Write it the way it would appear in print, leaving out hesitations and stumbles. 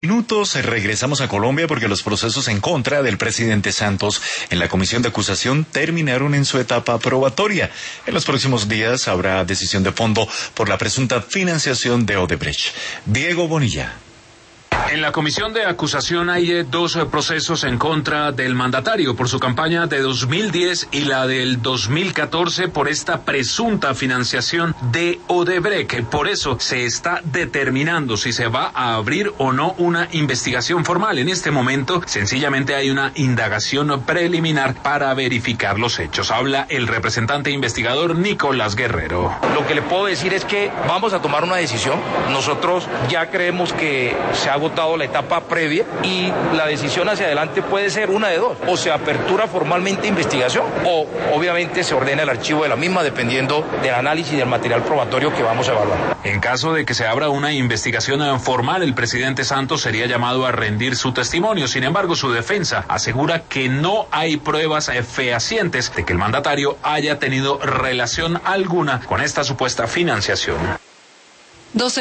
Minutos, regresamos a Colombia porque los procesos en contra del presidente Santos en la comisión de acusación terminaron en su etapa probatoria. En los próximos días habrá decisión de fondo por la presunta financiación de Odebrecht. Diego Bonilla. En la comisión de acusación hay dos procesos en contra del mandatario por su campaña de 2010 y la del 2014 por esta presunta financiación de Odebrecht. Por eso se está determinando si se va a abrir o no una investigación formal. En este momento, sencillamente hay una indagación preliminar para verificar los hechos. Habla el representante investigador Nicolás Guerrero. Lo que le puedo decir es que vamos a tomar una decisión. Nosotros ya creemos que se ha agotado la etapa previa y la decisión hacia adelante puede ser una de dos: o se apertura formalmente investigación o obviamente se ordena el archivo de la misma dependiendo del análisis del material probatorio que vamos a evaluar. En caso de que se abra una investigación formal, el presidente Santos sería llamado a rendir su testimonio. Sin embargo, su defensa asegura que no hay pruebas fehacientes de que el mandatario haya tenido relación alguna con esta supuesta financiación.